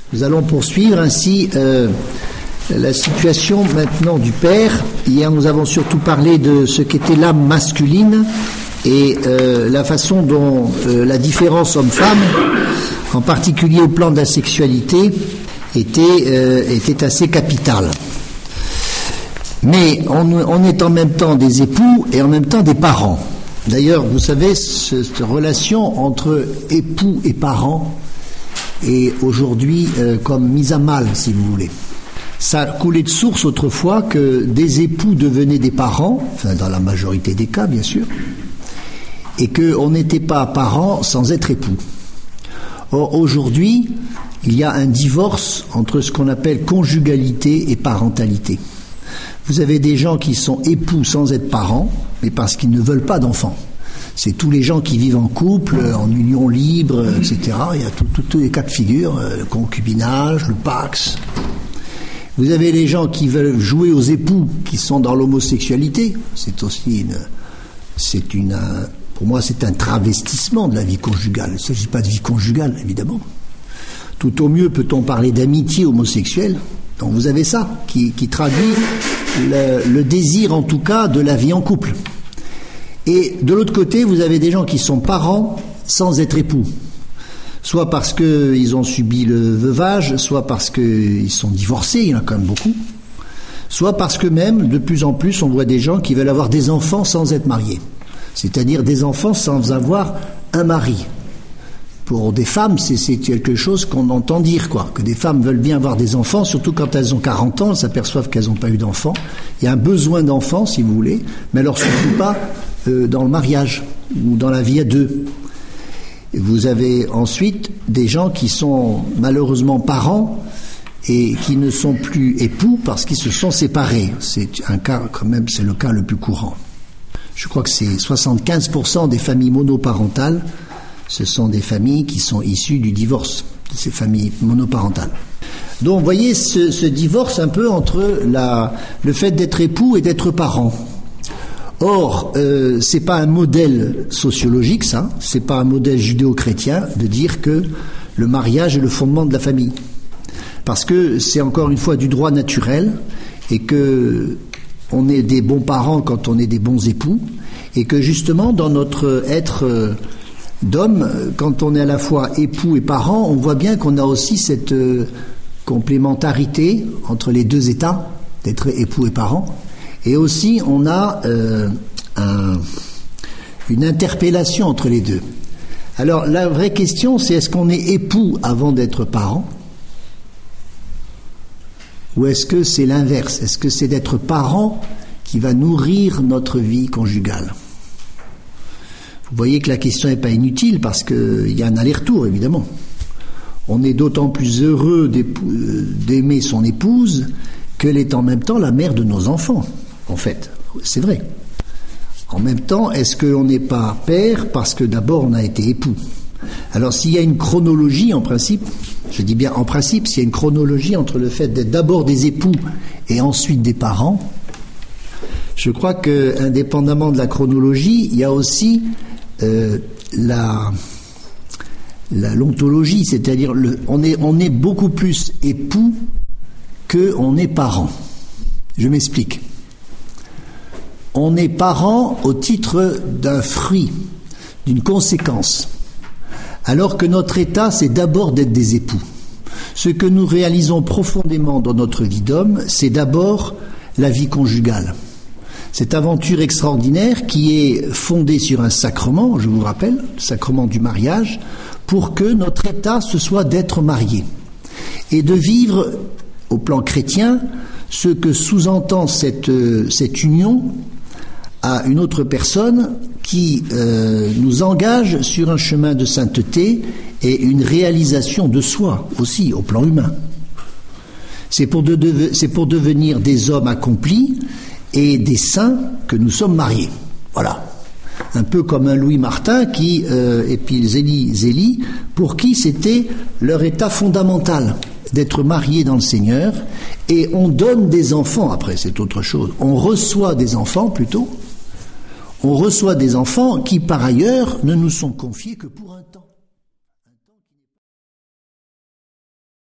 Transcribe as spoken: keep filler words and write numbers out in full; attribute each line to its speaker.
Speaker 1: Nous allons poursuivre ainsi euh, la situation maintenant du père. Hier, nous avons surtout parlé de ce qu'était l'âme masculine et euh, la façon dont euh, la différence homme-femme, en particulier au plan de la sexualité, était, euh, était assez capitale. Mais on, on est en même temps des époux et en même temps des parents. D'ailleurs, vous savez, ce, cette relation entre époux et parents est aujourd'hui euh, comme mise à mal, si vous voulez. Ça coulait de source autrefois que des époux devenaient des parents, enfin dans la majorité des cas bien sûr, et qu'on n'était pas parents sans être époux. Or aujourd'hui, il y a un divorce entre ce qu'on appelle conjugalité et parentalité. Vous avez des gens qui sont époux sans être parents, mais parce qu'ils ne veulent pas d'enfants. C'est tous les gens qui vivent en couple, en union libre, et cetera. Il y a tous les cas de figure, le concubinage, le pax. Vous avez les gens qui veulent jouer aux époux, qui sont dans l'homosexualité. C'est aussi une, c'est une, pour moi, c'est un travestissement de la vie conjugale. Il ne s'agit pas de vie conjugale, évidemment. Tout au mieux peut-on parler d'amitié homosexuelle. Donc vous avez ça, qui, qui traduit le, le désir, en tout cas, de la vie en couple. Et de l'autre côté, vous avez des gens qui sont parents sans être époux. Soit parce qu'ils ont subi le veuvage, soit parce qu'ils sont divorcés, il y en a quand même beaucoup. Soit parce que même, de plus en plus, on voit des gens qui veulent avoir des enfants sans être mariés. C'est-à-dire des enfants sans avoir un mari. Pour des femmes, c'est, c'est quelque chose qu'on entend dire, quoi. Que des femmes veulent bien avoir des enfants, surtout quand elles ont quarante ans, elles s'aperçoivent qu'elles n'ont pas eu d'enfants. Il y a un besoin d'enfants, si vous voulez, mais alors surtout pas euh, dans le mariage ou dans la vie à deux. Vous avez ensuite des gens qui sont malheureusement parents et qui ne sont plus époux parce qu'ils se sont séparés. C'est un cas, quand même, c'est le cas le plus courant. Je crois que c'est soixante-quinze pour cent des familles monoparentales. Ce sont des familles qui sont issues du divorce, de ces familles monoparentales. Donc, vous voyez ce, ce divorce un peu entre la, le fait d'être époux et d'être parent. Or, euh, c'est pas un modèle sociologique, ça. C'est pas un modèle judéo-chrétien de dire que le mariage est le fondement de la famille. Parce que c'est encore une fois du droit naturel et que on est des bons parents quand on est des bons époux et que justement dans notre être euh, d'homme, quand on est à la fois époux et parent, on voit bien qu'on a aussi cette euh, complémentarité entre les deux états, d'être époux et parent, et aussi on a euh, un, une interpellation entre les deux. Alors la vraie question, c'est est-ce qu'on est époux avant d'être parent, ou est-ce que c'est l'inverse? Est-ce que c'est d'être parent qui va nourrir notre vie conjugale? Vous voyez que la question n'est pas inutile parce qu'il y a un aller-retour, évidemment. On est d'autant plus heureux d'aimer son épouse qu'elle est en même temps la mère de nos enfants, en fait. C'est vrai. En même temps, est-ce qu'on n'est pas père parce que d'abord on a été époux? Alors s'il y a une chronologie en principe, je dis bien en principe, s'il y a une chronologie entre le fait d'être d'abord des époux et ensuite des parents, je crois que, indépendamment de la chronologie, il y a aussi Euh, la, la l'ontologie, c'est-à-dire le, on est on est beaucoup plus époux que on est parent. Je m'explique. On est parent au titre d'un fruit, d'une conséquence, alors que notre état c'est d'abord d'être des époux. Ce que nous réalisons profondément dans notre vie d'homme, c'est d'abord la vie conjugale. Cette aventure extraordinaire qui est fondée sur un sacrement, je vous rappelle, le sacrement du mariage, pour que notre état ce soit d'être marié et de vivre au plan chrétien ce que sous-entend cette, cette union à une autre personne qui euh, nous engage sur un chemin de sainteté et une réalisation de soi aussi au plan humain. C'est pour, de, de, c'est pour devenir des hommes accomplis et des saints que nous sommes mariés. Voilà. Un peu comme un Louis Martin qui, euh, et puis Zélie, Zélie, pour qui c'était leur état fondamental d'être mariés dans le Seigneur, et on donne des enfants, après c'est autre chose, on reçoit des enfants plutôt, on reçoit des enfants qui par ailleurs ne nous sont confiés que pour un temps.